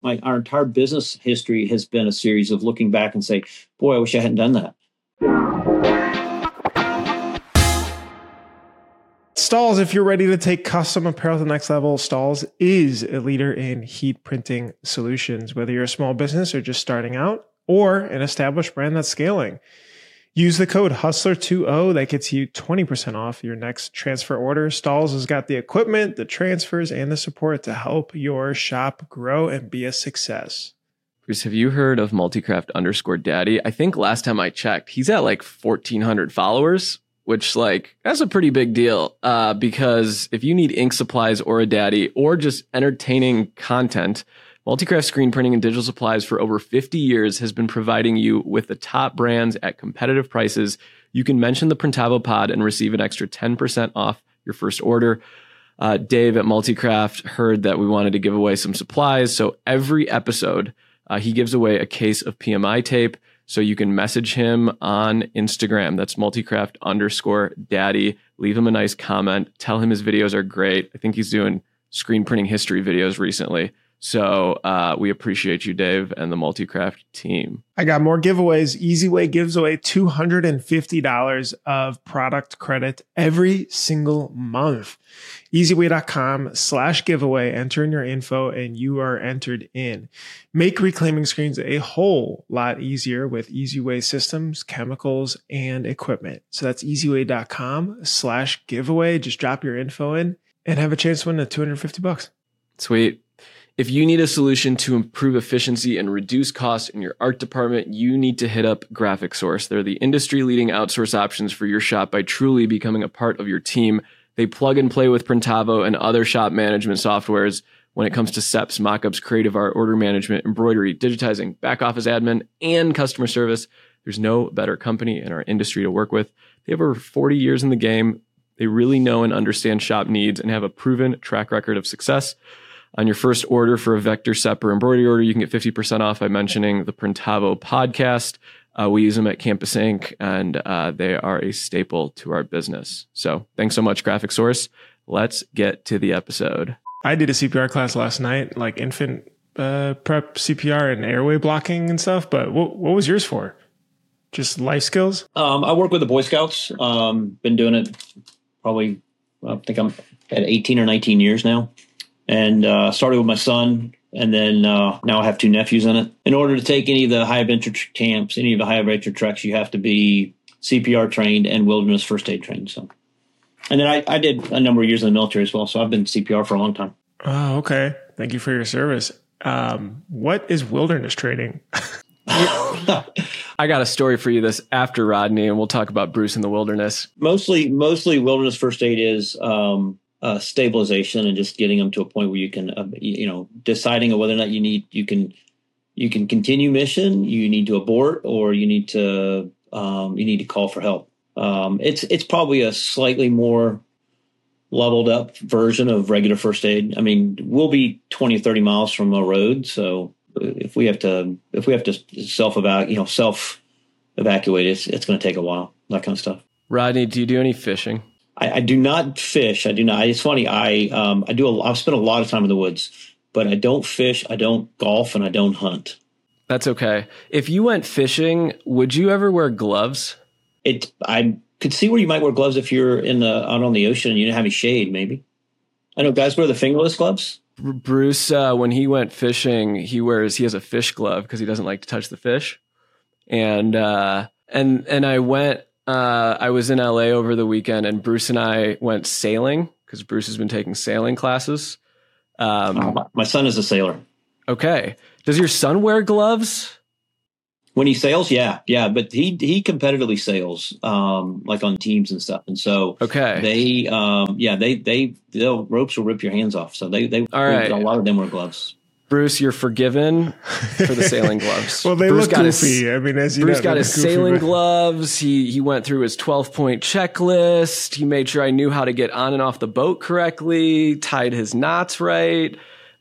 our entire business history has been a series of looking back and say, boy, I wish I hadn't done that. Stahls, if you're ready to take custom apparel to the next level, Stahls is a leader in heat printing solutions. Whether you're a small business or just starting out, or an established brand that's scaling, use the code HUSTLER20 that gets you 20% off your next transfer order. Stahls has got the equipment, the transfers, and the support to help your shop grow and be a success. Bruce, have you heard of multicraft_daddy? I think last time I checked, he's at like 1,400 followers, which like that's a pretty big deal because if you need ink supplies or a daddy or just entertaining content, Multicraft Screen Printing and Digital Supplies for over 50 years has been providing you with the top brands at competitive prices. You can mention the Printavo pod and receive an extra 10% off your first order. Dave at Multicraft heard that we wanted to give away some supplies. So every episode, he gives away a case of PMI tape. So you can message him on Instagram. That's multicraft_daddy. Leave him a nice comment. Tell him his videos are great. I think he's doing screen printing history videos recently. So we appreciate you, Dave, and the Multicraft team. I got more giveaways. EasyWay gives away $250 of product credit every single month. EasyWay.com/giveaway. Enter in your info and you are entered in. Make reclaiming screens a whole lot easier with EasyWay systems, chemicals, and equipment. So that's EasyWay.com/giveaway. Just drop your info in and have a chance to win the $250. Sweet. If you need a solution to improve efficiency and reduce costs in your art department, you need to hit up Graphic Source. They're the industry-leading outsource options for your shop by truly becoming a part of your team. They plug and play with Printavo and other shop management softwares when it comes to SEPs, mockups, creative art, order management, embroidery, digitizing, back office admin, and customer service. There's no better company in our industry to work with. They have over 40 years in the game. They really know and understand shop needs and have a proven track record of success. On your first order for a vector, SEP, or embroidery order, you can get 50% off by mentioning the Printavo podcast. We use them at Campus Ink, and they are a staple to our business. So thanks so much, Graphic Source. Let's get to the episode. I did a CPR class last night, like infant prep CPR and airway blocking and stuff. But what was yours for? Just life skills? I work with the Boy Scouts. Been doing it probably, I think I'm at 18 or 19 years now. And started with my son, and then now I have two nephews in it. In order to take any of the high adventure camps, any of the high adventure treks, you have to be CPR trained and wilderness first aid trained. So, and then I did a number of years in the military as well, so I've been CPR for a long time. Oh, okay. Thank you for your service. What is wilderness training? I got a story for you this after Rodney, and we'll talk about Bruce in the wilderness. Mostly wilderness first aid is stabilization and just getting them to a point where you can, deciding whether or not you can continue mission, you need to abort, or you need to call for help. It's probably a slightly more leveled up version of regular first aid. I mean, we'll be 20 or 30 miles from a road. So if we have to self evacuate, it's going to take a while, that kind of stuff. Rodney, do you do any fishing? I do not fish. I do not. It's funny. I've spent a lot of time in the woods, but I don't fish. I don't golf, and I don't hunt. That's okay. If you went fishing, would you ever wear gloves? I could see where you might wear gloves if you're out on the ocean and you don't have any shade. Maybe. I know guys wear the fingerless gloves. Bruce, when he went fishing, he has a fish glove because he doesn't like to touch the fish. And I went. I was in LA over the weekend, and Bruce and I went sailing because Bruce has been taking sailing classes. My son is a sailor. Okay. Does your son wear gloves? When he sails, yeah, but he competitively sails, like on teams and stuff, and so okay, ropes will rip your hands off. So they all right. A lot of them wear gloves. Bruce, you're forgiven for the sailing gloves. Well, they Bruce look goofy. Bruce got his sailing gloves. He went through his 12-point checklist. He made sure I knew how to get on and off the boat correctly, tied his knots right.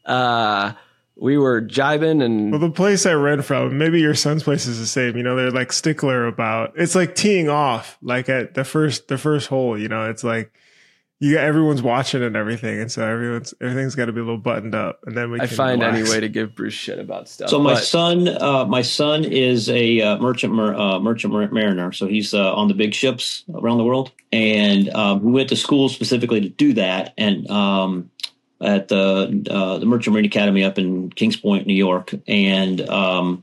We were jibing and... Well, the place I read from, maybe your son's place is the same. They're like stickler about... It's like teeing off, like at the first hole, it's like... everyone's watching and everything, and so everything's got to be a little buttoned up, and then I find relax. Any way to give Bruce shit about stuff. So my son is a merchant mariner, so he's on the big ships around the world, and we went to school specifically to do that, and at the Merchant Marine Academy up in Kings Point, New York, and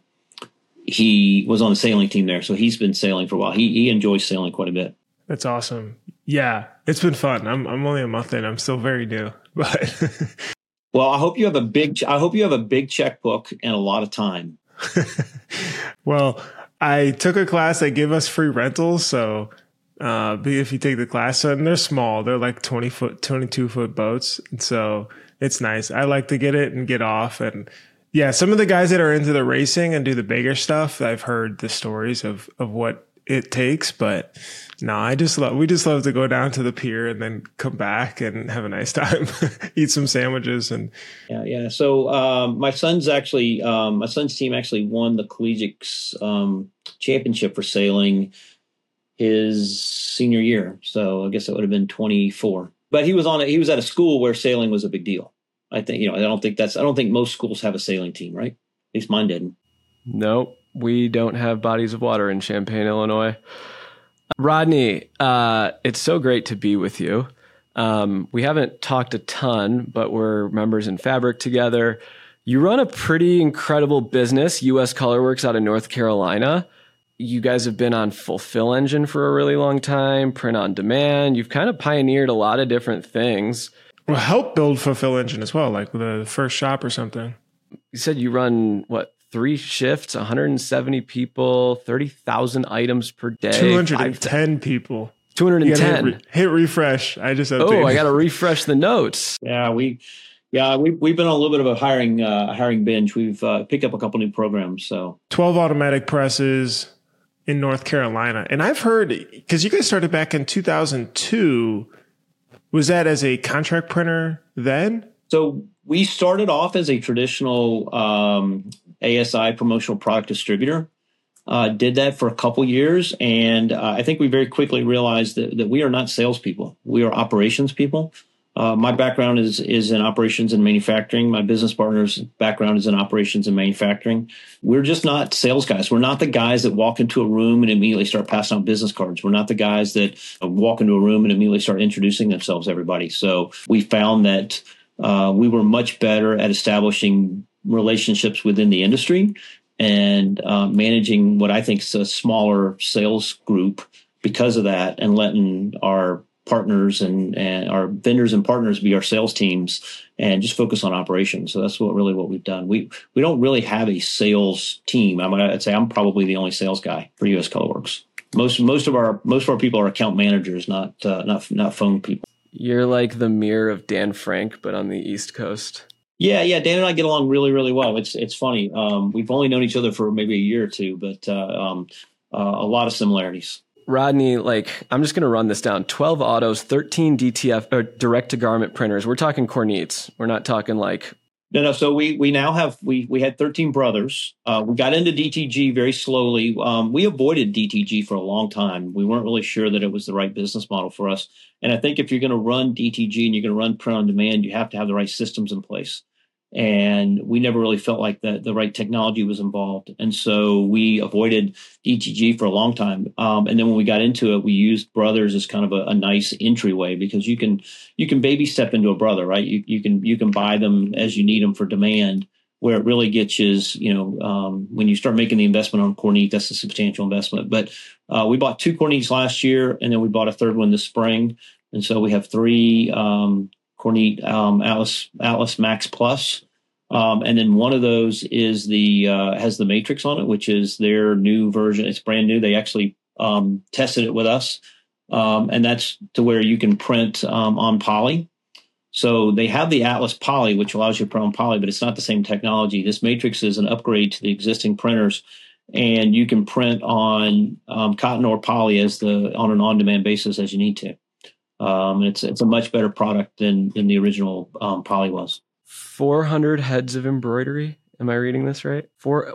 he was on the sailing team there, so he's been sailing for a while. He enjoys sailing quite a bit. That's awesome. Yeah, it's been fun. I'm only a month in. I'm still very new, but well, I hope you have a big checkbook and a lot of time. Well, I took a class. They give us free rentals, so if you take the class, and they're small, they're like 22-foot boats, and so it's nice. I like to get it and get off, and yeah, some of the guys that are into the racing and do the bigger stuff, I've heard the stories of what it takes, but no, we just love to go down to the pier and then come back and have a nice time, eat some sandwiches. And yeah. So my son's team actually won the collegiate championship for sailing his senior year. So I guess it would have been 24. But he was at a school where sailing was a big deal. I think, I don't think most schools have a sailing team, right? At least mine didn't. Nope. We don't have bodies of water in Champaign, Illinois. Rodney, it's so great to be with you. We haven't talked a ton, but we're members in Fabric together. You run a pretty incredible business, US Colorworks out of North Carolina. You guys have been on Fulfill Engine for a really long time, print on demand. You've kind of pioneered a lot of different things. Well, help build Fulfill Engine as well, like the first shop or something. You said you run, 3 shifts, 170 people, 30,000 items per day. 210 people. 210. Hit refresh. I just updated. Oh, I got to refresh the notes. Yeah, we've been on a little bit of a hiring binge. We've picked up a couple new programs. So 12 automatic presses in North Carolina. And I've heard, because you guys started back in 2002, was that as a contract printer then? So we started off as a traditional ASI promotional product distributor. Did that for a couple years, and I think we very quickly realized that we are not salespeople. We are operations people. My background is in operations and manufacturing. My business partner's background is in operations and manufacturing. We're just not sales guys. We're not the guys that walk into a room and immediately start passing out business cards. We're not the guys that walk into a room and immediately start introducing themselves to everybody. So we found that we were much better at establishing relationships within the industry and managing what I think is a smaller sales group because of that, and letting our partners and our vendors and partners be our sales teams and just focus on operations. So that's what we've done. We don't really have a sales team. I'd say I'm probably the only sales guy for US Colorworks. Most of our people are account managers, not phone people. You're like the mirror of Dan Frank, but on the East Coast. Yeah. Dan and I get along really, really well. It's funny. We've only known each other for maybe a year or two, but a lot of similarities. Rodney, I'm just going to run this down. 12 autos, 13 DTF or direct to garment printers. We're talking Kornits. We're not talking No. So we now have, we had 13 brothers. We got into DTG very slowly. We avoided DTG for a long time. We weren't really sure that it was the right business model for us. And I think if you're going to run DTG and you're going to run print on demand, you have to have the right systems in place. And we never really felt like the right technology was involved. And so we avoided DTG for a long time. And then when we got into it, we used brothers as kind of a nice entryway, because you can baby step into a brother, right? You can buy them as you need them for demand. Where it really gets you is, when you start making the investment on Kornit, that's a substantial investment. But we bought 2 Kornits last year, and then we bought a third one this spring. And so we have 3 Kornit Atlas Max Plus. And then one of those is has the Matrix on it, which is their new version. It's brand new. They actually tested it with us. And that's to where you can print on poly. So they have the Atlas Poly, which allows you to print on poly, but it's not the same technology. This Matrix is an upgrade to the existing printers, and you can print on cotton or poly on an on-demand basis as you need to. And it's a much better product than the original poly was. 400 heads of embroidery. Am I reading this right? 3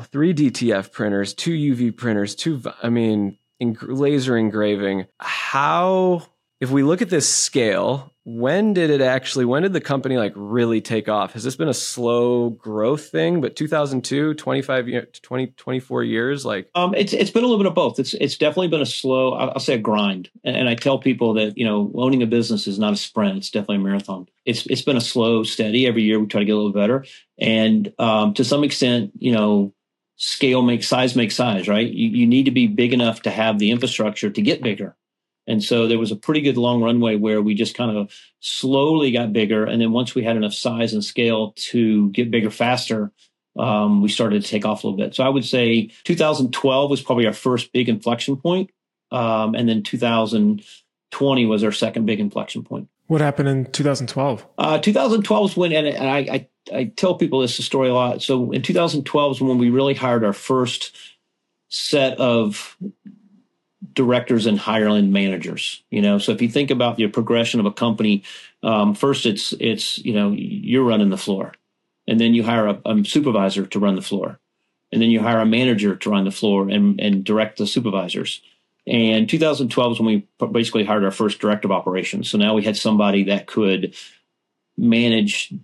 DTF printers, 2 UV printers, laser engraving. How if we look at this scale, when did the company like really take off? Has this been a slow growth thing? But 2002, 25 years, 24 years, like it's been a little bit of both. It's definitely been a slow, I'll say a grind. And I tell people that, owning a business is not a sprint. It's definitely a marathon. It's been a slow, steady. Every year we try to get a little better. And to some extent, scale makes size, right? You need to be big enough to have the infrastructure to get bigger. And so there was a pretty good long runway where we just kind of slowly got bigger. And then once we had enough size and scale to get bigger faster, we started to take off a little bit. So I would say 2012 was probably our first big inflection point. And then 2020 was our second big inflection point. What happened in 2012? 2012 was when, and I tell people this story a lot. So in 2012 is when we really hired our first set of directors and higher-end managers. So if you think about your progression of a company, first it's you're running the floor, and then you hire a supervisor to run the floor, and then you hire a manager to run the floor and direct the supervisors. And 2012 is when we basically hired our first director of operations. So now we had somebody that could manage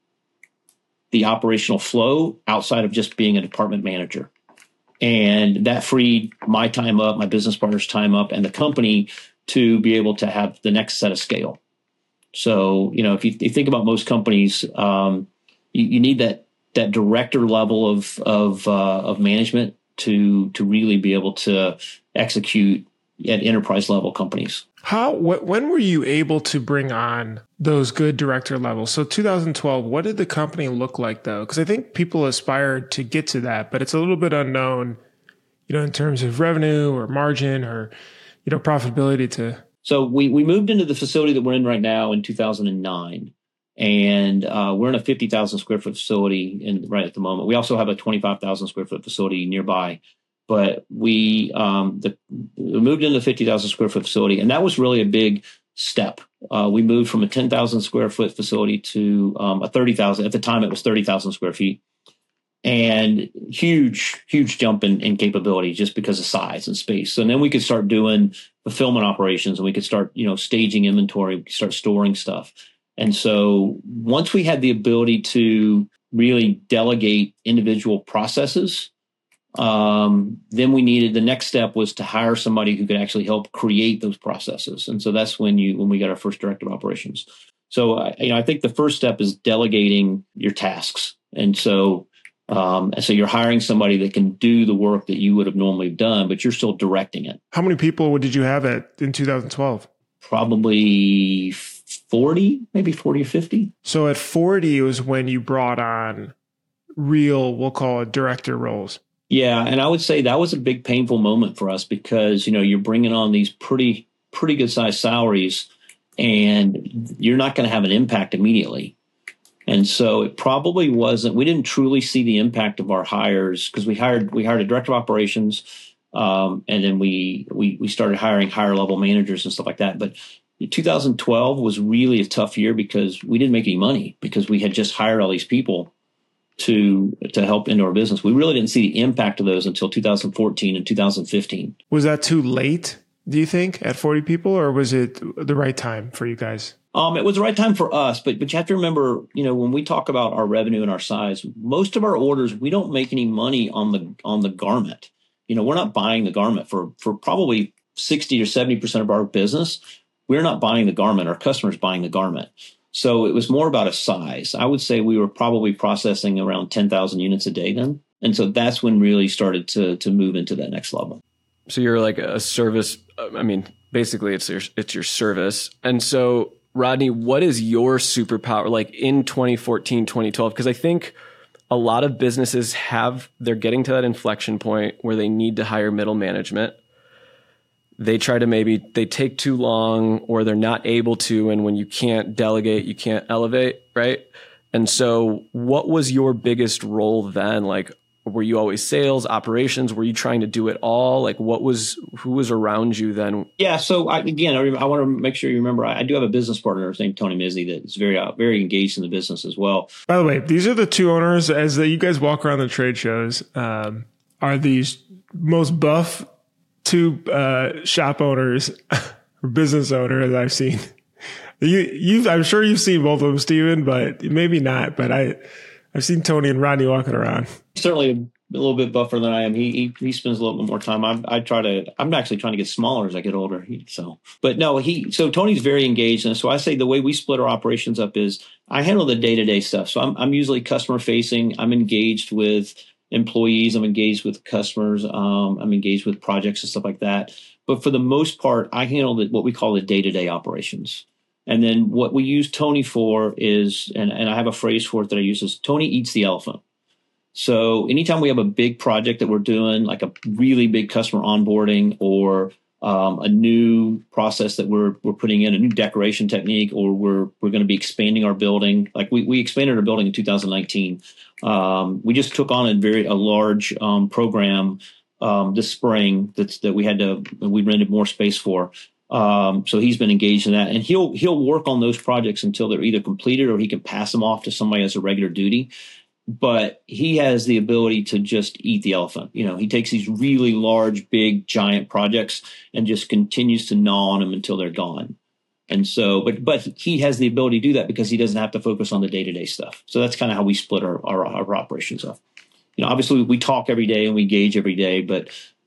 the operational flow outside of just being a department manager. And that freed my time up, my business partner's time up, and the company to be able to have the next set of scale. So, if you think about most companies, you need that director level of management to really be able to execute at enterprise level companies. When were you able to bring on those good director levels? So 2012, what did the company look like though? Because I think people aspired to get to that, but it's a little bit unknown, in terms of revenue or margin or, profitability to. So we moved into the facility that we're in right now in 2009. And we're in a 50,000 square foot facility right at the moment. We also have a 25,000 square foot facility nearby. But we moved into the 50,000 square foot facility, and that was really a big step. We moved from a 10,000 square foot facility to a 30,000. At the time, it was 30,000 square feet, and huge jump in capability just because of size and space. So and then we could start doing fulfillment operations, and we could start staging inventory, we could start storing stuff. And so once we had the ability to really delegate individual processes, then the next step was to hire somebody who could actually help create those processes. And so that's when we got our first director of operations. So, I think the first step is delegating your tasks. And so you're hiring somebody that can do the work that you would have normally done, but you're still directing it. How many people did you have in 2012? Probably 40, maybe 40 or 50. So at 40 was when you brought on real, we'll call it director roles. Yeah, and I would say that was a big painful moment for us because, you're bringing on these pretty good sized salaries and you're not going to have an impact immediately. And so it probably wasn't, we didn't truly see the impact of our hires because we hired a director of operations and then we started hiring higher level managers and stuff like that. But 2012 was really a tough year because we didn't make any money because we had just hired all these people to help into our business. We really didn't see the impact of those until 2014 and 2015. Was that too late, do you think, at 40 people, or was it the right time for you guys? It was the right time for us, but you have to remember, when we talk about our revenue and our size, most of our orders, we don't make any money on the garment. We're not buying the garment for probably 60 or 70% of our business. We're not buying the garment. Our customer's buying the garment. So it was more about a size. I would say we were probably processing around 10,000 units a day then. And so that's when really started to move into that next level. So you're like a service. Basically it's your service. And so Rodney, what is your superpower like in 2014, 2012? Because I think a lot of businesses they're getting to that inflection point where they need to hire middle management. They try to they take too long or they're not able to. And when you can't delegate, you can't elevate, right? And so what was your biggest role then? Like, were you always sales, operations? Were you trying to do it all? Like who was around you then? Yeah. So I want to make sure you remember, I do have a business partner named Tony Mizzi that is very engaged in the business as well. By the way, these are the two owners as you guys walk around the trade shows, are these most buff two shop owners or business owner that I've seen. I'm sure you've seen both of them, Steven, but maybe not. But I've seen Tony and Rodney walking around. Certainly a little bit buffer than I am. He spends a little bit more time. I'm actually trying to get smaller as I get older. So Tony's very engaged. And so I say the way we split our operations up is I handle the day-to-day stuff. So I'm usually customer facing. I'm engaged with employees. I'm engaged with customers. I'm engaged with projects and stuff like that. But for the most part, I handle what we call the day-to-day operations. And then what we use Tony for is, and I have a phrase for it that I use, is Tony eats the elephant. So anytime we have a big project that we're doing, like a really big customer onboarding or a new process that we're putting in, a new decoration technique, or we're going to be expanding our building. Like we expanded our building in 2019. We just took on a large program this spring that we rented more space for. So he's been engaged in that, and he'll work on those projects until they're either completed or he can pass them off to somebody as a regular duty. But he has the ability to just eat the elephant. He takes these really large, big, giant projects and just continues to gnaw on them until they're gone. And so, but he has the ability to do that because he doesn't have to focus on the day-to-day stuff. So that's kind of how we split our operations up. Obviously we talk every day and we engage every day, but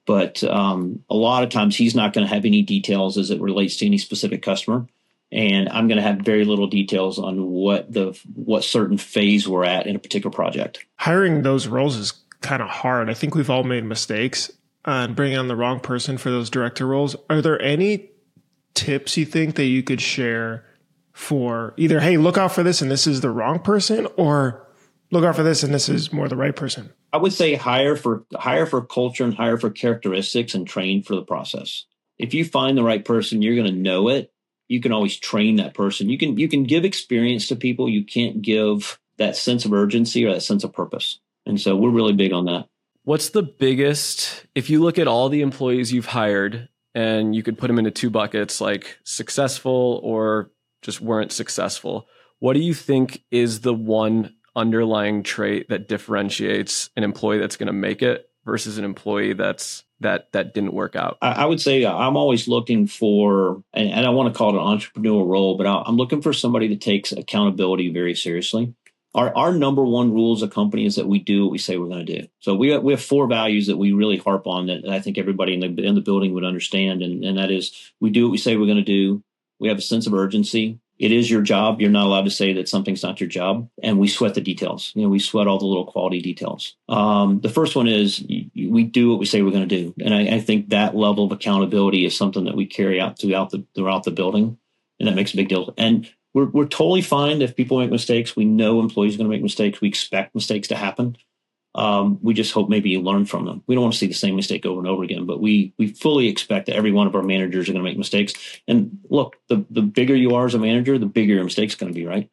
a lot of times he's not going to have any details as it relates to any specific customer. And I'm going to have very little details on what certain phase we're at in a particular project. Hiring those roles is kind of hard. I think we've all made mistakes on bringing on the wrong person for those director roles. Are there any tips you think that you could share for either, hey, look out for this and this is the wrong person, or look out for this and this is more the right person? I would say hire for culture and hire for characteristics and train for the process. If you find the right person, you're going to know it. You can always train that person. You can give experience to people. You can't give that sense of urgency or that sense of purpose. And so we're really big on that. What's the biggest, if you look at all the employees you've hired and you could put them into two buckets, like successful or just weren't successful, what do you think is the one underlying trait that differentiates an employee that's going to make it versus an employee that didn't work out? I would say I'm always looking for, and I want to call it an entrepreneurial role, but I'm looking for somebody that takes accountability very seriously. Our number one rule as a company is that we do what we say we're going to do. So we have 4 values that we really harp on that I think everybody in the building would understand. And that is, we do what we say we're going to do. We have a sense of urgency. It is your job. You're not allowed to say that something's not your job. And we sweat the details. We sweat all the little quality details. The first one is we do what we say we're going to do. And I think that level of accountability is something that we carry out throughout the building. And that makes a big deal. And we're totally fine if people make mistakes. We know employees are going to make mistakes. We expect mistakes to happen. We just hope maybe you learn from them. We don't want to see the same mistake over and over again, but we fully expect that every one of our managers are going to make mistakes. And look, the bigger you are as a manager, the bigger your mistake's going to be, right?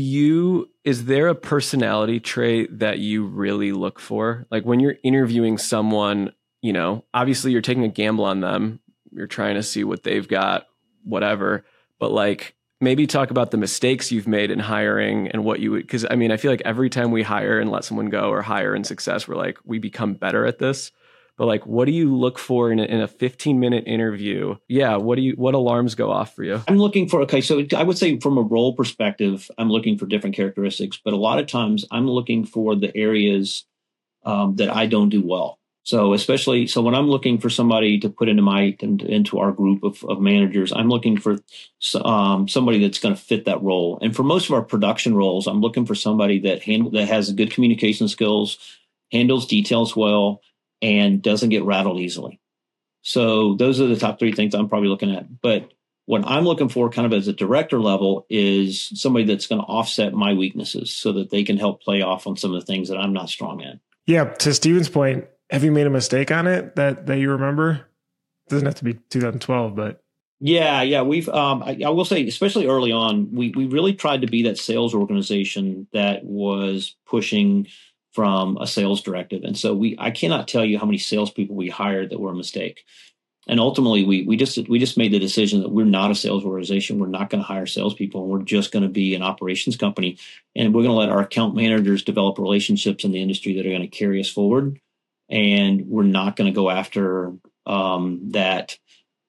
Is there a personality trait that you really look for? Like when you're interviewing someone, obviously you're taking a gamble on them. You're trying to see what they've got, whatever, but like, maybe talk about the mistakes you've made in hiring and what you would, because I feel like every time we hire and let someone go or hire in success, we're like, we become better at this. But like, what do you look for in a 15-minute interview? Yeah. What alarms go off for you? I'm looking for, so I would say from a role perspective, I'm looking for different characteristics, but a lot of times I'm looking for the areas that I don't do well. So when I'm looking for somebody to put into our group of managers, I'm looking for somebody that's going to fit that role. And for most of our production roles, I'm looking for somebody that has good communication skills, handles details well, and doesn't get rattled easily. So those are the top 3 things I'm probably looking at. But what I'm looking for kind of as a director level is somebody that's going to offset my weaknesses so that they can help play off on some of the things that I'm not strong at. Yeah. To Steven's point, have you made a mistake on it that you remember? It doesn't have to be 2012, but. Yeah. We've, I will say, especially early on, we really tried to be that sales organization that was pushing from a sales directive. And so I cannot tell you how many salespeople we hired that were a mistake. And ultimately we just made the decision that we're not a sales organization. We're not going to hire salespeople. And we're just going to be an operations company. And we're going to let our account managers develop relationships in the industry that are going to carry us forward. And we're not going to go after that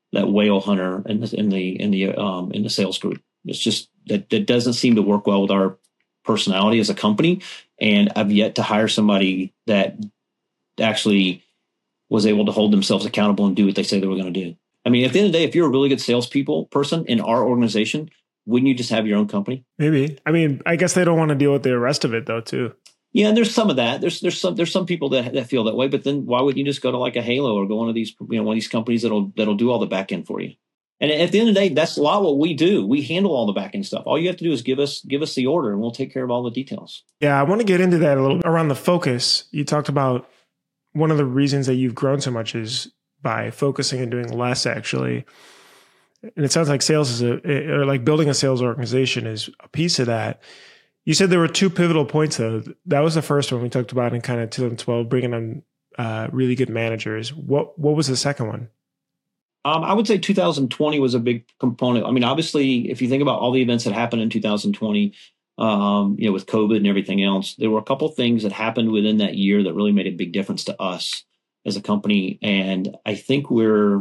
whale hunter in the sales group. It's just that doesn't seem to work well with our personality as a company. And I've yet to hire somebody that actually was able to hold themselves accountable and do what they say they were going to do. I mean, at the end of the day, if you're a really good person in our organization, wouldn't you just have your own company? Maybe. I mean, I guess they don't want to deal with the rest of it though, too. Yeah, and there's some of that. There's some people that feel that way. But then why wouldn't you just go to like a Halo or go one of these companies that'll do all the back end for you? And at the end of the day, that's a lot what we do. We handle all the back end stuff. All you have to do is give us the order, and we'll take care of all the details. Yeah, I want to get into that a little bit around the focus. You talked about one of the reasons that you've grown so much is by focusing and doing less, actually. And it sounds like sales or like building a sales organization is a piece of that. You said there were two pivotal points, though. That was the first one we talked about in kind of 2012, bringing on really good managers. What was the second one? I would say 2020 was a big component. I mean, obviously, if you think about all the events that happened in 2020, with COVID and everything else, there were a couple things that happened within that year that really made a big difference to us as a company. And I think we're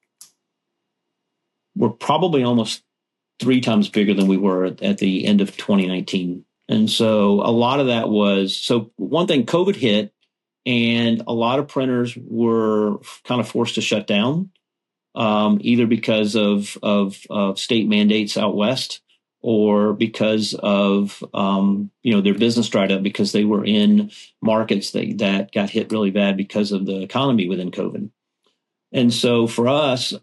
probably almost 3 times bigger than we were at the end of 2019. And so a lot of that one thing, COVID hit, and a lot of printers were kind of forced to shut down. Either because of state mandates out west, or because of their business dried up because they were in markets that got hit really bad because of the economy within COVID. And so for us,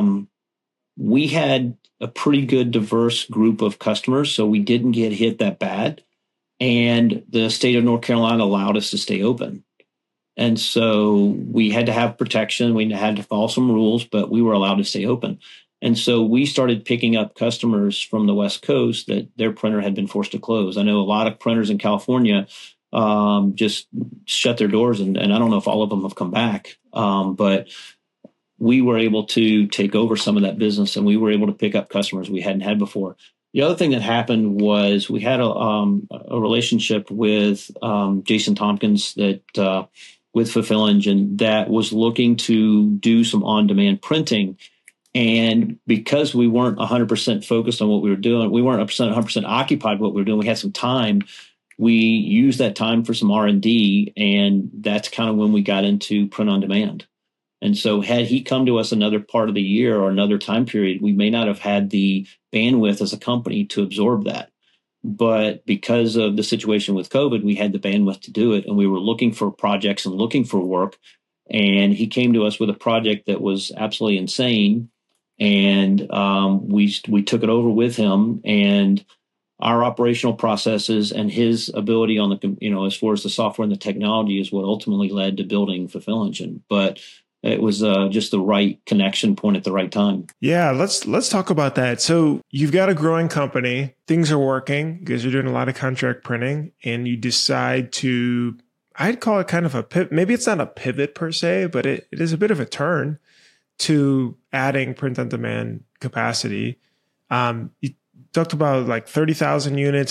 we had a pretty good diverse group of customers, so we didn't get hit that bad. And the state of North Carolina allowed us to stay open. And so we had to have protection. We had to follow some rules, but we were allowed to stay open. And so we started picking up customers from the West Coast that their printer had been forced to close. I know a lot of printers in California just shut their doors, and I don't know if all of them have come back. But we were able to take over some of that business, and we were able to pick up customers we hadn't had before. The other thing that happened was we had a relationship with Jason Tompkins with Fulfill Engine that was looking to do some on-demand printing. And because we weren't 100% focused on what we were doing, we weren't 100% occupied with what we were doing, we had some time. We used that time for some R&D, and that's kind of when we got into print on demand. And so had he come to us another part of the year or another time period, we may not have had the bandwidth as a company to absorb that. But because of the situation with COVID, we had the bandwidth to do it, and we were looking for projects and looking for work. And he came to us with a project that was absolutely insane, and we took it over with him. And our operational processes and his ability on the as far as the software and the technology is what ultimately led to building Fulfill Engine. But it was just the right connection point at the right time. Yeah, let's talk about that. So you've got a growing company, things are working, you guys are doing a lot of contract printing, and you decide to, I'd call it kind of a pivot. Maybe it's not a pivot per se, but it is a bit of a turn to adding print on demand capacity. You talked about like 30,000 units,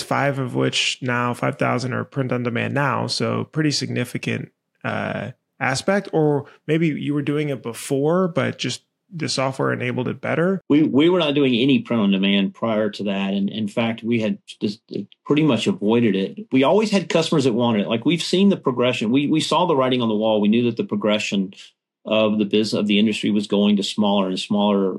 5,000 are print on demand now. So pretty significant aspect, or maybe you were doing it before, but just the software enabled it better. We were not doing any print on demand prior to that. And in fact, we had just pretty much avoided it. We always had customers that wanted it. Like, we've seen the progression. We saw the writing on the wall. We knew that the progression of the business of the industry was going to smaller and smaller,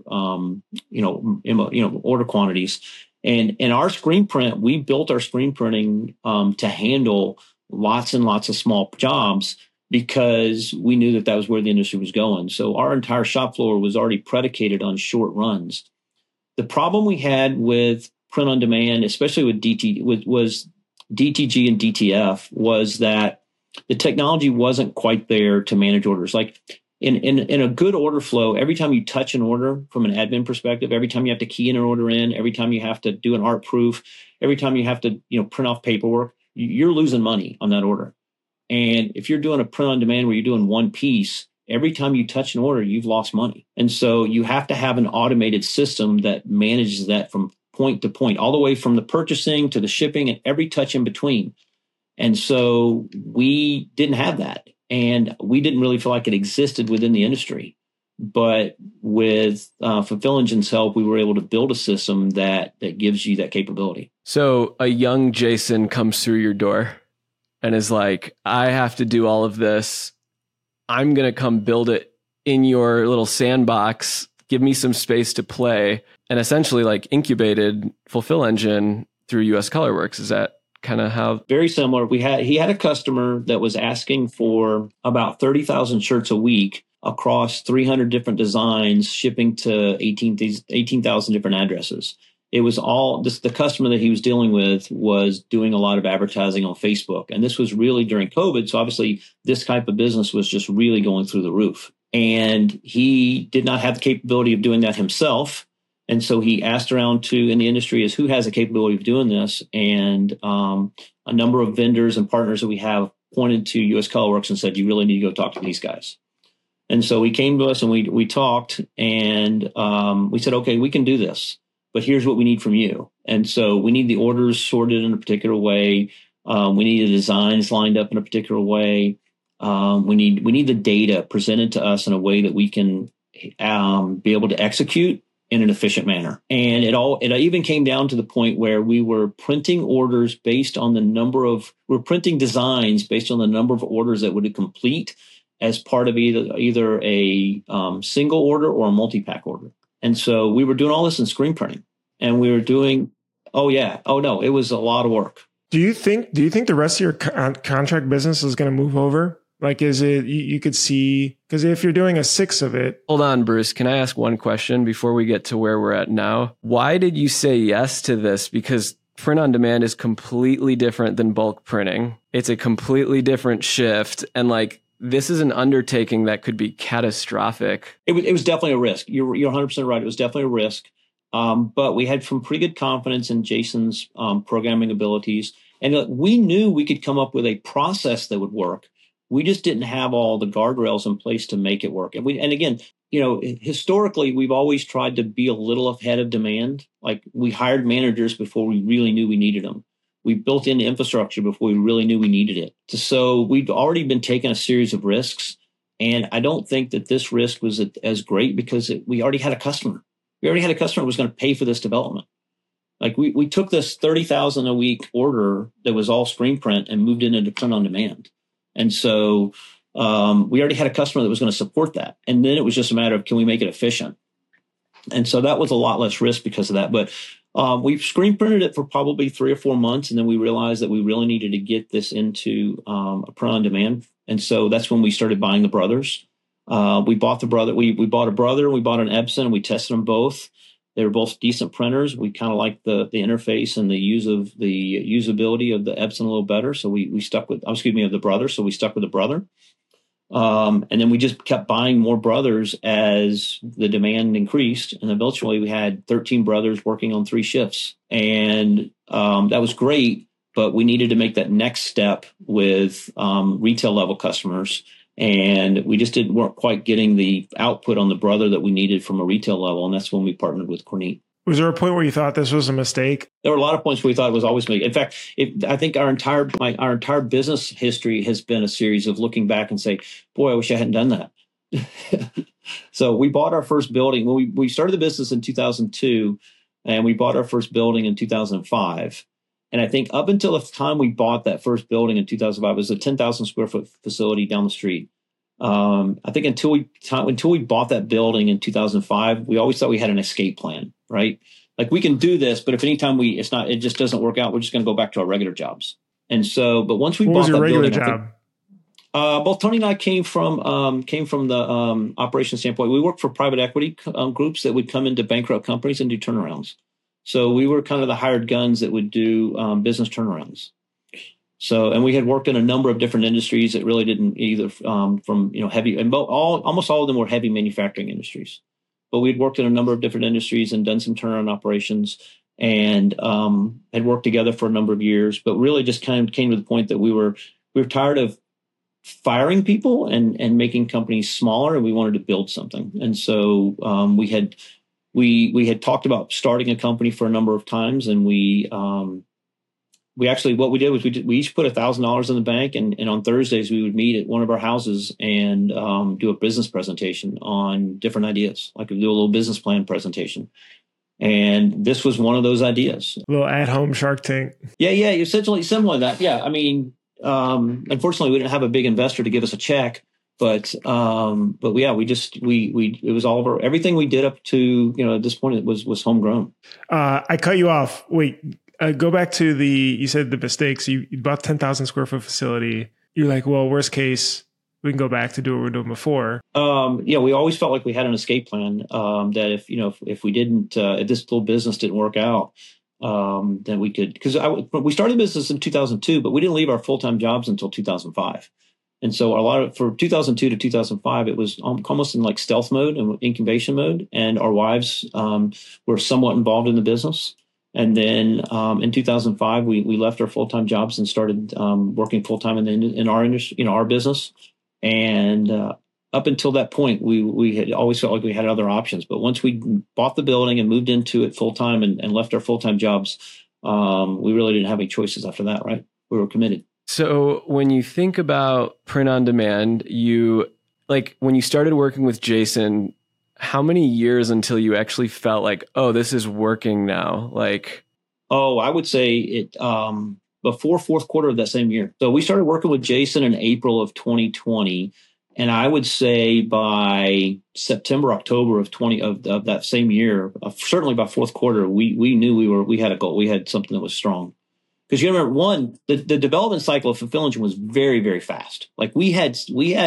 order quantities. And in our screen print, we built our screen printing to handle lots and lots of small jobs, because we knew that was where the industry was going. So our entire shop floor was already predicated on short runs. The problem we had with print on demand, especially with was DTG and DTF, was that the technology wasn't quite there to manage orders. Like in a good order flow, every time you touch an order from an admin perspective, every time you have to key an order in, every time you have to do an art proof, every time you have to print off paperwork, you're losing money on that order. And if you're doing a print on demand where you're doing one piece, every time you touch an order, you've lost money. And so you have to have an automated system that manages that from point to point, all the way from the purchasing to the shipping and every touch in between. And so we didn't have that. And we didn't really feel like it existed within the industry. But with Fulfill Engine's help, we were able to build a system that gives you that capability. So a young Jason comes through your door and is like, I have to do all of this. I'm going to come build it in your little sandbox. Give me some space to play, and essentially like incubated Fulfill Engine through US Colorworks. Is that kind of how? Very similar. He had a customer that was asking for about 30,000 shirts a week across 300 different designs, shipping to 18,000 different addresses. It was all this. The customer that he was dealing with was doing a lot of advertising on Facebook. And this was really during COVID. So obviously this type of business was just really going through the roof. And he did not have the capability of doing that himself. And so he asked around in the industry is who has the capability of doing this. And a number of vendors and partners that we have pointed to US Colorworks and said, you really need to go talk to these guys. And so he came to us and we talked, and we said, okay, we can do this, but here's what we need from you. And so we need the orders sorted in a particular way. We need the designs lined up in a particular way. We need the data presented to us in a way that we can be able to execute in an efficient manner. And it even came down to the point where we were printing orders based on we're printing designs based on the number of orders that would complete as part of either a single order or a multi-pack order. And so we were doing all this in screen printing, and we were doing, it was a lot of work. Do you think the rest of your contract business is going to move over? Like, is it, you could see, because if you're doing a 6 of it. Hold on, Bruce. Can I ask one question before we get to where we're at now? Why did you say yes to this? Because print on demand is completely different than bulk printing. It's a completely different shift. And like, this is an undertaking that could be catastrophic. It was definitely a risk. You're 100% right. It was definitely a risk. But we had some pretty good confidence in Jason's programming abilities. And we knew we could come up with a process that would work. We just didn't have all the guardrails in place to make it work. And again, historically, we've always tried to be a little ahead of demand. Like, we hired managers before we really knew we needed them. We built in infrastructure before we really knew we needed it. So we'd already been taking a series of risks. And I don't think that this risk was as great because we already had a customer. We already had a customer who was going to pay for this development. Like, we took this 30,000 a week order that was all screen print and moved it into print on demand. And so we already had a customer that was going to support that. And then it was just a matter of, can we make it efficient? And so that was a lot less risk because of that. But we screen printed it for probably 3 or 4 months. And then we realized that we really needed to get this into a print on demand. And so that's when we started buying the Brothers. We bought the Brother. We bought a Brother. We bought an Epson. And we tested them both. They were both decent printers. We kind of liked the interface and the usability of the Epson a little better. So we stuck with, of the Brother. So we stuck with the Brother. And then we just kept buying more Brothers as the demand increased. And eventually we had 13 Brothers working on 3 shifts. And that was great, but we needed to make that next step with retail level customers. And we just weren't quite getting the output on the Brother that we needed from a retail level. And that's when we partnered with Kornit. Was there a point where you thought this was a mistake? There were a lot of points where we thought it was always made. In fact, I think our entire business history has been a series of looking back and say, boy, I wish I hadn't done that. So we bought our first building. When we started the business in 2002, and we bought our first building in 2005. And I think up until the time we bought that first building in 2005, it was a 10,000 square foot facility down the street. I think until we bought that building in 2005, we always thought we had an escape plan, right? Like, we can do this, but if anytime it just doesn't work out, we're just going to go back to our regular jobs. And so, but once we bought that building, job? Both Tony and I came from the operations standpoint. We worked for private equity groups that would come into bankrupt companies and do turnarounds. So we were kind of the hired guns that would do business turnarounds. So, and we had worked in a number of different industries that really didn't either from heavy, and almost all of them were heavy manufacturing industries. But we'd worked in a number of different industries and done some turnaround operations, and had worked together for a number of years. But really, just kind of came to the point that we were tired of firing people and making companies smaller, and we wanted to build something. And so we had talked about starting a company for a number of times, and we what we did was we each put $1,000 in the bank, and on Thursdays we would meet at one of our houses and do a business presentation on different ideas, like we do a little business plan presentation. And this was one of those ideas. A little at-home Shark Tank. Yeah, essentially similar to that. Yeah, I mean, unfortunately, we didn't have a big investor to give us a check, but yeah, it was all of everything we did up to, at this point it was homegrown. I cut you off. Wait, go back to you said the mistakes. You bought 10,000 square foot facility. You're like, well, worst case, we can go back to do what we were doing before. We always felt like we had an escape plan. That if we didn't, if this little business didn't work out, then we could. Because we started the business in 2002, but we didn't leave our full-time jobs until 2005. And so for 2002 to 2005, it was almost in like stealth mode and incubation mode, and our wives were somewhat involved in the business. And then in 2005, we left our full-time jobs and started working full-time in our industry, our business. And up until that point, we had always felt like we had other options. But once we bought the building and moved into it full-time and left our full-time jobs, we really didn't have any choices after that, right? We were committed. So when you think about print on demand, when you started working with Jason, how many years until you actually felt like, oh, this is working now? I would say it before fourth quarter of that same year. So we started working with Jason in April of 2020. And I would say by September, October of that same year, certainly by fourth quarter, we knew we had a goal. We had something that was strong. Because you remember, the development cycle of Fulfill Engine was very, very fast. Like we had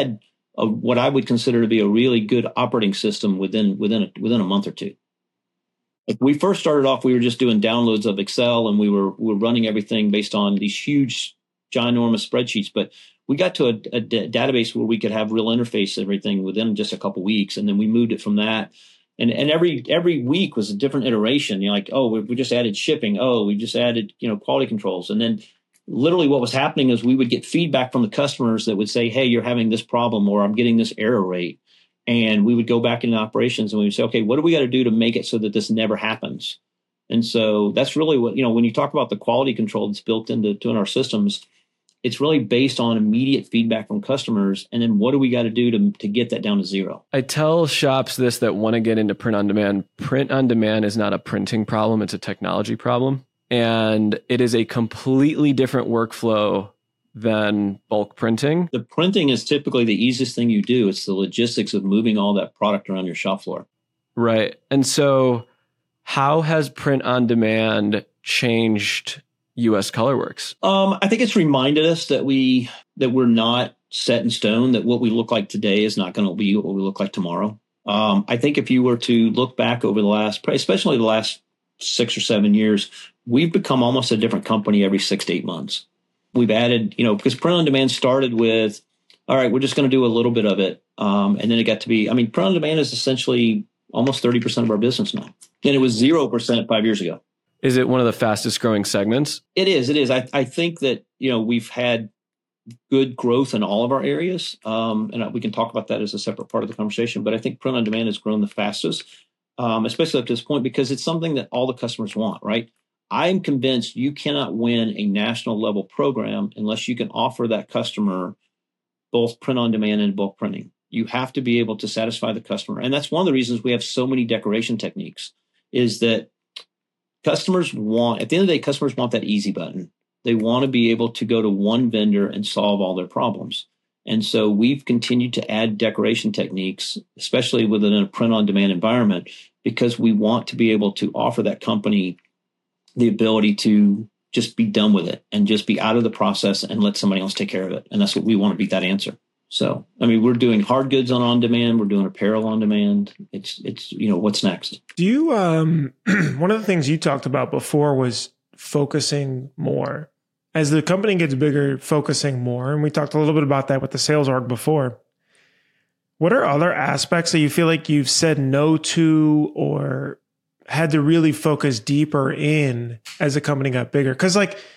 what I would consider to be a really good operating system within a month or two. Like we first started off, we were just doing downloads of Excel, and we were running everything based on these huge, ginormous spreadsheets. But we got to a database where we could have real interface everything within just a couple of weeks, and then we moved it from that. And every week was a different iteration. Like, oh, we just added shipping. Oh, we just added, quality controls. And then literally what was happening is we would get feedback from the customers that would say, hey, you're having this problem, or I'm getting this error rate. And we would go back into operations and we would say, okay, what do we got to do to make it so that this never happens? And so that's really what, when you talk about the quality control that's built into our systems, it's really based on immediate feedback from customers. And then what do we got to do to get that down to zero? I tell shops that want to get into print on demand. Print on demand is not a printing problem. It's a technology problem. And it is a completely different workflow than bulk printing. The printing is typically the easiest thing you do. It's the logistics of moving all that product around your shop floor. Right. And so how has print on demand changed U.S. Colorworks? I think it's reminded us that we're not set in stone, that what we look like today is not going to be what we look like tomorrow. I think if you were to look back over especially the last 6 or 7 years, we've become almost a different company every 6 to 8 months. We've added, because print on demand started with, all right, we're just going to do a little bit of it. And then it got to be, print on demand is essentially almost 30% of our business now. And it was 0% 5 years ago. Is it one of the fastest growing segments? It is. I think that, we've had good growth in all of our areas. And we can talk about that as a separate part of the conversation. But I think print on demand has grown the fastest, especially up to this point, because it's something that all the customers want, right? I'm convinced you cannot win a national level program unless you can offer that customer both print on demand and bulk printing. You have to be able to satisfy the customer. And that's one of the reasons we have so many decoration techniques, is that at the end of the day, customers want that easy button. They want to be able to go to one vendor and solve all their problems. And so we've continued to add decoration techniques, especially within a print on demand environment, because we want to be able to offer that company the ability to just be done with it and just be out of the process and let somebody else take care of it. And that's what we want to be, that answer. So, we're doing hard goods on demand. We're doing apparel on demand. It's what's next? Do you, one of the things you talked about before was focusing more. As the company gets bigger, focusing more. And we talked a little bit about that with the sales org before. What are other aspects that you feel like you've said no to or had to really focus deeper in as the company got bigger? Because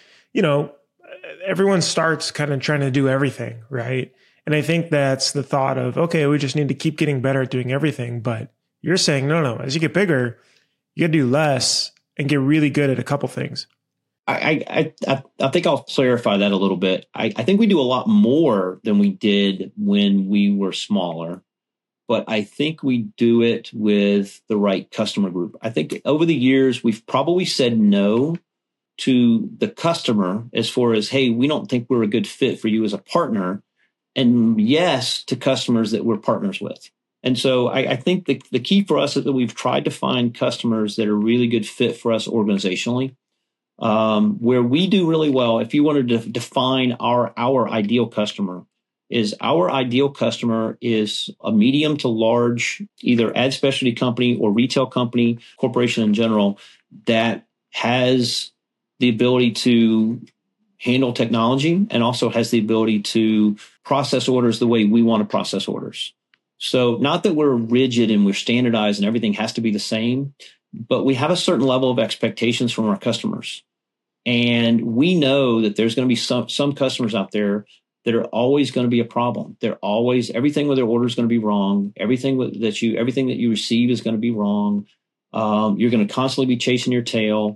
everyone starts kind of trying to do everything, right? And I think that's the thought of, okay, we just need to keep getting better at doing everything. But you're saying, no, as you get bigger, you got to do less and get really good at a couple things. I think I'll clarify that a little bit. I think we do a lot more than we did when we were smaller, but I think we do it with the right customer group. I think over the years, we've probably said no to the customer as far as, hey, we don't think we're a good fit for you as a partner, and yes to customers that we're partners with. And so I think the key for us is that we've tried to find customers that are really good fit for us organizationally. Where we do really well, if you wanted to define our ideal customer, is our ideal customer is a medium to large, either ad specialty company or retail company, corporation in general, that has the ability to handle technology and also has the ability to process orders the way we want to process orders. So not that we're rigid and we're standardized and everything has to be the same, but we have a certain level of expectations from our customers. And we know that there's going to be some customers out there that are always going to be a problem. They're always, everything with their order is going to be wrong. Everything that you receive is going to be wrong. You're going to constantly be chasing your tail.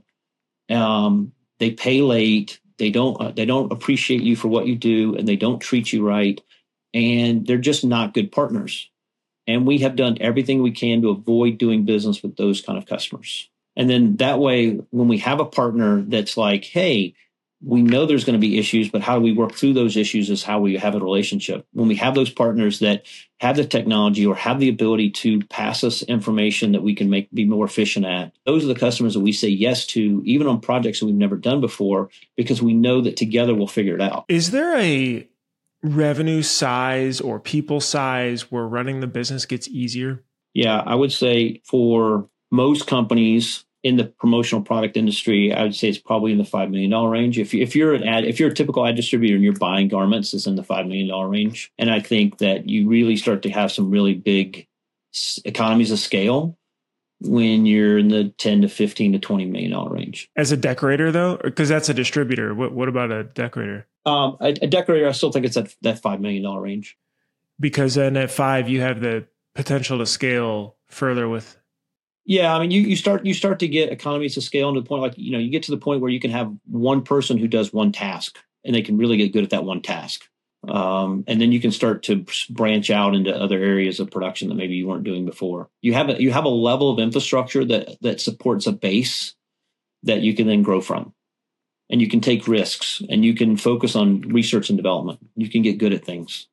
They pay late. They don't appreciate you for what you do, and they don't treat you right. And they're just not good partners. And we have done everything we can to avoid doing business with those kind of customers. And then that way, when we have a partner that's like, hey, we know there's going to be issues, but how do we work through those issues is how we have a relationship. When we have those partners that have the technology or have the ability to pass us information that we can be more efficient at, those are the customers that we say yes to, even on projects that we've never done before, because we know that together we'll figure it out. Is there a revenue size or people size where running the business gets easier? Yeah, I would say for most companies in the promotional product industry, I would say it's probably in the $5 million range. If you're a typical ad distributor and you're buying garments, it's in the $5 million range. And I think that you really start to have some really big economies of scale when you're in the 10 to 15 to $20 million range. As a decorator, though, because that's a distributor. What about a decorator? A decorator, I still think it's at that $5 million range. Because then at 5, you have the potential to scale further with. Yeah, I mean, you start to get economies of scale to the point, like, you get to the point where you can have one person who does one task, and they can really get good at that one task. And then you can start to branch out into other areas of production that maybe you weren't doing before. You have a level of infrastructure that supports a base that you can then grow from, and you can take risks, and you can focus on research and development. You can get good at things.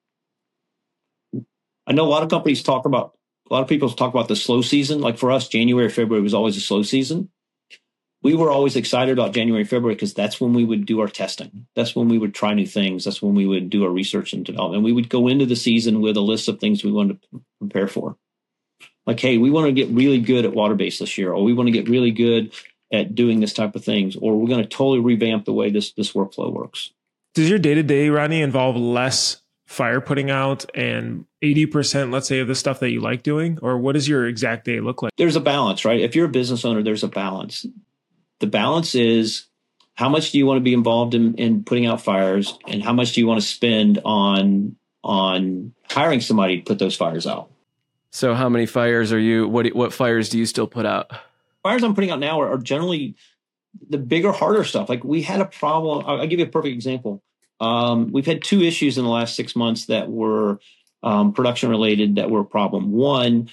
I know a lot of people talk about the slow season. Like for us, January, February was always a slow season. We were always excited about January, February, because that's when we would do our testing. That's when we would try new things. That's when we would do our research and development. And we would go into the season with a list of things we wanted to prepare for. Like, hey, we want to get really good at water-based this year, or we want to get really good at doing this type of things, or we're going to totally revamp the way this workflow works. Does your day-to-day, Rodney, involve less fire putting out and 80%, let's say, of the stuff that you like doing? Or what does your exact day look like? There's a balance, right? If you're a business owner, there's a balance. The balance is how much do you want to be involved in putting out fires, and how much do you want to spend on hiring somebody to put those fires out? So how many fires are you, what fires do you still put out? Fires I'm putting out now are generally the bigger, harder stuff. Like we had a problem. I'll give you a perfect example. We've had 2 issues in the last 6 months that were production related that were a problem. One,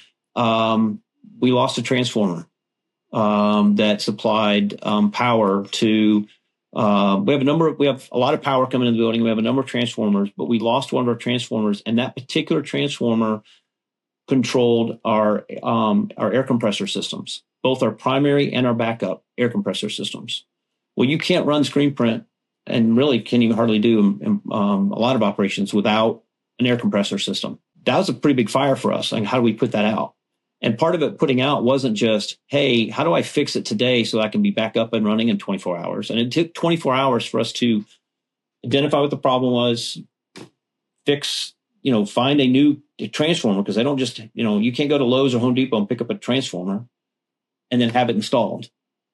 we lost a transformer that supplied power to. We have a lot of power coming in the building. We have a number of transformers, but we lost one of our transformers, and that particular transformer controlled our air compressor systems, both our primary and our backup air compressor systems. Well, you can't run screen print, and really can't even hardly do a lot of operations without an air compressor system. That was a pretty big fire for us. Like, how do we put that out? And part of it putting out wasn't just, hey, how do I fix it today so I can be back up and running in 24 hours? And it took 24 hours for us to identify what the problem was, fix, find a new transformer, because they don't just, you can't go to Lowe's or Home Depot and pick up a transformer and then have it installed.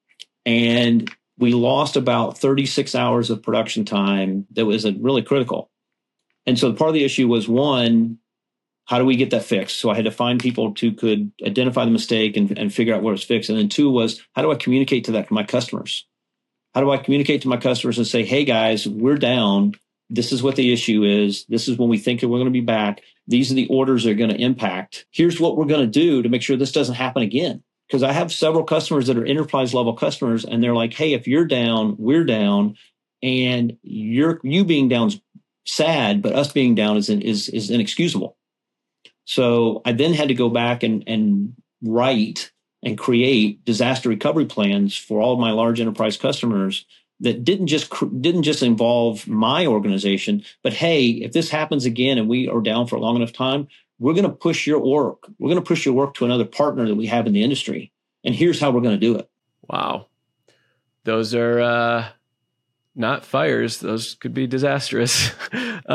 And we lost about 36 hours of production time that was really critical. And so part of the issue was, one, how do we get that fixed? So I had to find people who could identify the mistake and figure out where it's fixed. And then 2 was, how do I communicate to my customers? How do I communicate to my customers and say, hey guys, we're down. This is what the issue is. This is when we think that we're going to be back. These are the orders that are going to impact. Here's what we're going to do to make sure this doesn't happen again. Because I have several customers that are enterprise level customers, and they're like, hey, if you're down, we're down, and you being down's sad, but us being down is inexcusable. So I then had to go back and write and create disaster recovery plans for all of my large enterprise customers that didn't just involve my organization, but hey, if this happens again and we are down for a long enough time, we're going to push your work. We're going to push your work to another partner that we have in the industry. And here's how we're going to do it. Wow. Those are not fires. Those could be disastrous. But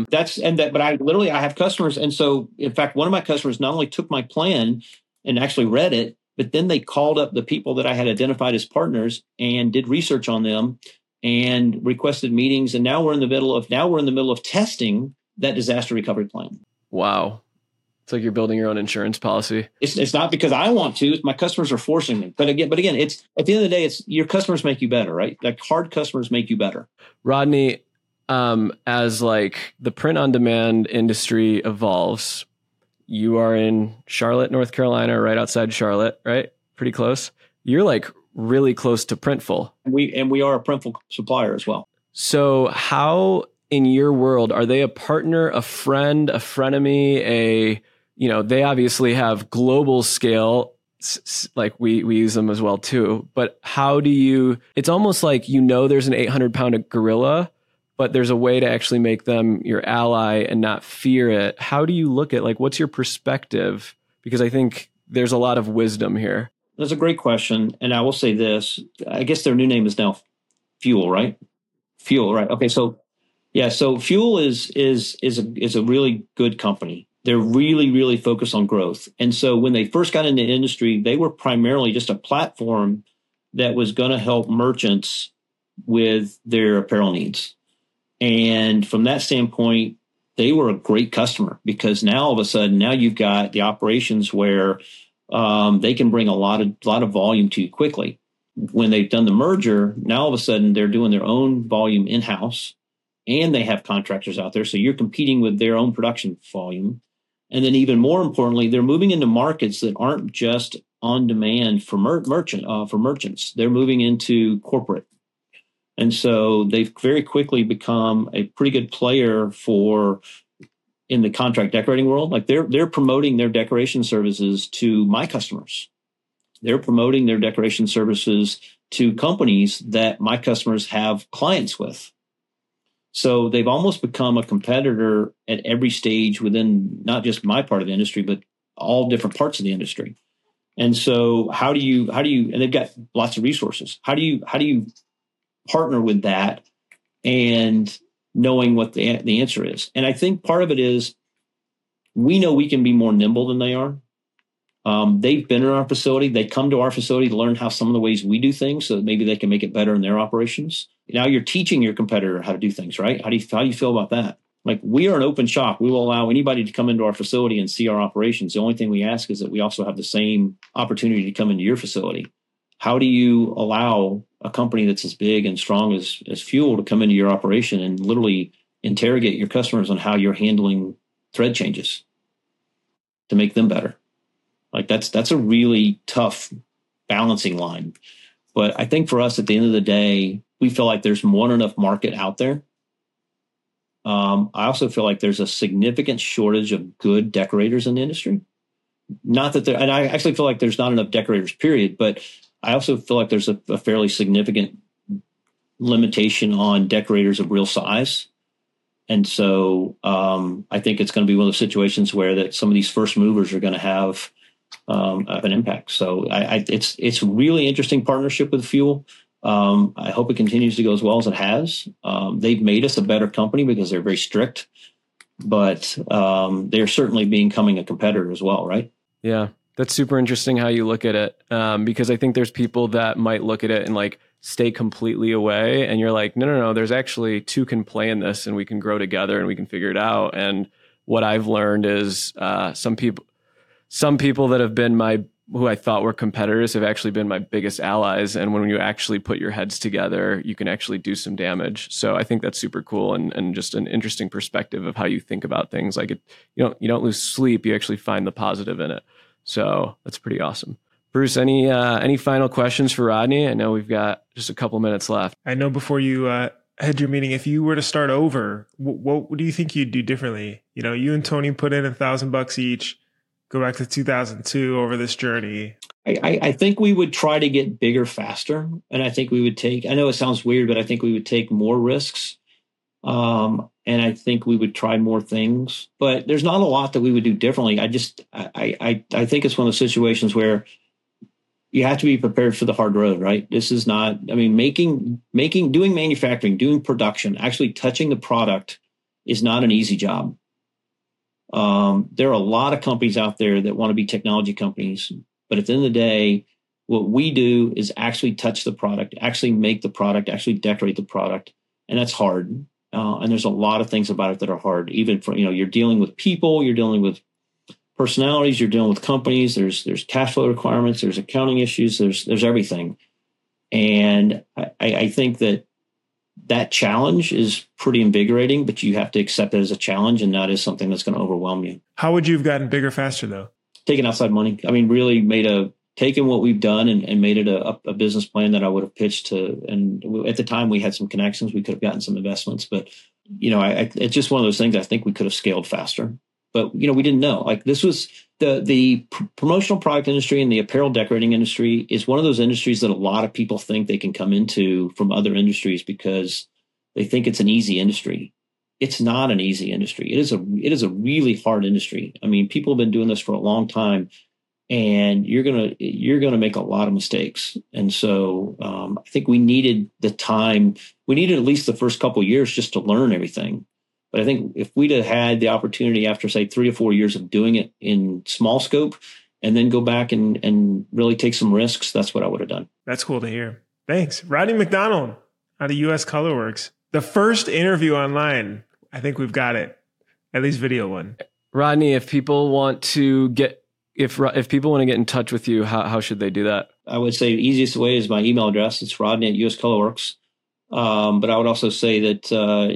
I have customers. And so in fact, one of my customers not only took my plan and actually read it, but then they called up the people that I had identified as partners and did research on them and requested meetings. And now we're in the middle of testing that disaster recovery plan. Wow. It's like you're building your own insurance policy. It's not because I want to. It's my customers are forcing me. But again, it's at the end of the day, it's your customers make you better, right? Like hard customers make you better. Rodney, as like the print on demand industry evolves, you are in Charlotte, North Carolina, right outside Charlotte, right? Pretty close. You're like really close to Printful. We are a Printful supplier as well. So how in your world are they a partner, a friend, a frenemy? They obviously have global scale, like we use them as well too. But how do you? It's almost like there's an 800-pound gorilla, but there's a way to actually make them your ally and not fear it. How do you look at, like, what's your perspective? Because I think there's a lot of wisdom here. That's a great question. And I will say this, I guess their new name is now Fuel, right? Fuel, right. Okay. So yeah, so Fuel is a really good company. They're really, really focused on growth. And so when they first got into the industry, they were primarily just a platform that was going to help merchants with their apparel needs. And from that standpoint, they were a great customer because now all of a sudden, now you've got the operations where they can bring a lot of volume to you quickly. When they've done the merger, now all of a sudden they're doing their own volume in-house and they have contractors out there. So you're competing with their own production volume. And then even more importantly, they're moving into markets that aren't just on demand for merchants. They're moving into corporate. And so they've very quickly become a pretty good player in the contract decorating world. Like they're promoting their decoration services to my customers. They're promoting their decoration services to companies that my customers have clients with. So they've almost become a competitor at every stage within not just my part of the industry, but all different parts of the industry. And so how do you, and they've got lots of resources. How do you partner with that and knowing what the answer is? And I think part of it is we know we can be more nimble than they are. They've been in our facility. They come to our facility to learn how some of the ways we do things so that maybe they can make it better in their operations. Now you're teaching your competitor how to do things, right? How do you feel about that? Like, we are an open shop. We will allow anybody to come into our facility and see our operations. The only thing we ask is that we also have the same opportunity to come into your facility. How do you allow a company that's as big and strong as Fuel to come into your operation and literally interrogate your customers on how you're handling thread changes to make them better? Like, that's a really tough balancing line. But I think for us, at the end of the day, we feel like there's more than enough market out there. I also feel like there's a significant shortage of good decorators in the industry. Not that and I actually feel like there's not enough decorators, period. But I also feel like there's a fairly significant limitation on decorators of real size. And so I think it's going to be one of those situations where that some of these first movers are going to have an impact. So it's a really interesting partnership with Fuel. I hope it continues to go as well as it has. They've made us a better company because they're very strict, but they're certainly becoming a competitor as well, right? Yeah, that's super interesting how you look at it, because I think there's people that might look at it and like stay completely away, and you're like, no, there's actually two can play in this, and we can grow together, and we can figure it out. And what I've learned is some people that have been my who I thought were competitors have actually been my biggest allies. And when you actually put your heads together, you can actually do some damage. So I think that's super cool and just an interesting perspective of how you think about things. Like you don't lose sleep. You actually find the positive in it. So that's pretty awesome. Bruce, any final questions for Rodney? I know we've got just a couple minutes left. I know before you had your meeting, if you were to start over, what do you think you'd do differently? You and Tony put in $1,000 each, go back to 2002 over this journey. I think we would try to get bigger faster. And I think we would I know it sounds weird, but I think we would take more risks. And I think we would try more things, but there's not a lot that we would do differently. I think it's one of those situations where you have to be prepared for the hard road, right? This is not, doing manufacturing, doing production, actually touching the product is not an easy job. There are a lot of companies out there that want to be technology companies, but at the end of the day, what we do is actually touch the product, actually make the product, actually decorate the product. And that's hard. And there's a lot of things about it that are hard, even for, you're dealing with people, you're dealing with personalities, you're dealing with companies, there's cash flow requirements, there's accounting issues, there's everything. And I think that challenge is pretty invigorating, but you have to accept it as a challenge and not as something that's going to overwhelm you. How would you have gotten bigger faster though? Taking outside money. Really taken what we've done and made it a business plan that I would have pitched to. And at the time we had some connections, we could have gotten some investments, but it's just one of those things I think we could have scaled faster. But, we didn't know. Like this was the promotional product industry and the apparel decorating industry is one of those industries that a lot of people think they can come into from other industries because they think it's an easy industry. It's not an easy industry. It is a really hard industry. People have been doing this for a long time, and you're gonna make a lot of mistakes. And so I think we needed the time. We needed at least the first couple of years just to learn everything. But I think if we'd have had the opportunity after, say, 3 or 4 years of doing it in small scope and then go back and really take some risks, that's what I would have done. That's cool to hear. Thanks. Rodney McDonald out of US Colorworks. The first interview online. I think we've got it. At least video one. Rodney, if people want to get in touch with you, how should they do that? I would say the easiest way is my email address. It's Rodney@USColorworks. But I would also say that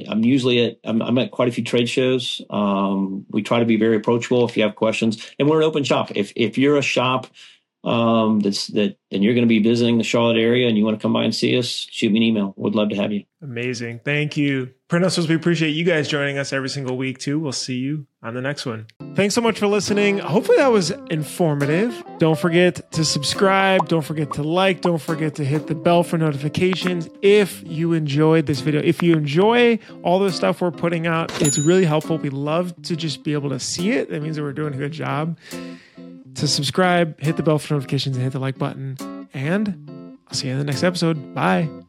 I'm at quite a few trade shows. We try to be very approachable if you have questions, and we're an open shop. If you're a shop and you're going to be visiting the Charlotte area and you want to come by and see us, shoot me an email. We'd love to have you. Amazing. Thank you. Print Hustlers, we appreciate you guys joining us every single week too. We'll see you on the next one. Thanks so much for listening. Hopefully that was informative. Don't forget to subscribe. Don't forget to like. Don't forget to hit the bell for notifications if you enjoyed this video. If you enjoy all the stuff we're putting out, it's really helpful. We love to just be able to see it. That means that we're doing a good job. To subscribe, hit the bell for notifications, and hit the like button. And I'll see you in the next episode. Bye.